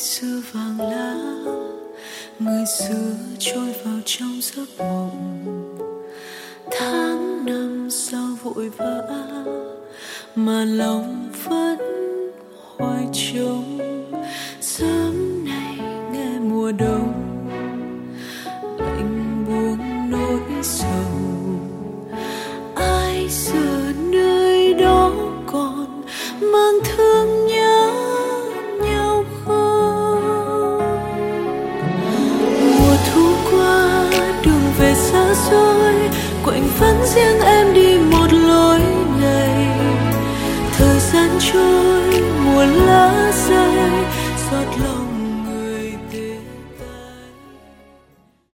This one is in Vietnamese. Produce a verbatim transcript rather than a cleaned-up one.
xưa vàng lá, người xưa trôi vào trong giấc mộng. Tháng năm sao vội vã mà lòng vẫn hoài trông. Sớm nay nghe mùa đông lạnh buông nỗi sầu. Ai giờ nơi đó còn mang thương nhớ nhau không? Mùa thu qua đường về xa xôi, quạnh vắng riêng em đi một lối ngày. Thời gian trôi mùa lá